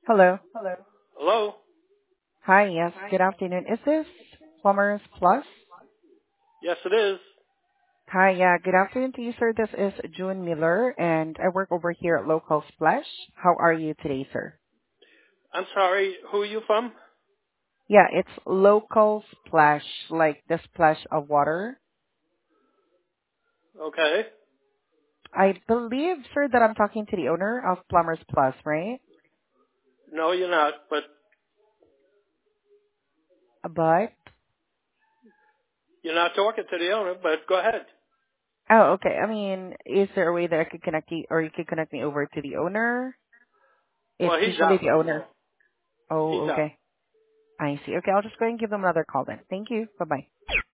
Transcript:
Hello. Hello? Hi, yes, good afternoon. Is this Plumbers Plus? Yes, it is. Hi, yeah, good afternoon to you, sir. This is June Miller, and I work over here at Local Splash. How are you today, sir? I'm sorry, who are you from? Yeah, it's Local Splash, like the splash of water. Okay. I believe, sir, that I'm talking to the owner of Plumbers Plus, right? No, you're not, but But, you're not talking to the owner, but go ahead. oh, okay. I mean, is there a way that I could connect you, or you could connect me over to the owner? It's Well, he's usually out. the owner. He's Oh, out. okay. I see. Okay, I'll just go ahead and give them another call then. Thank you. Bye-bye.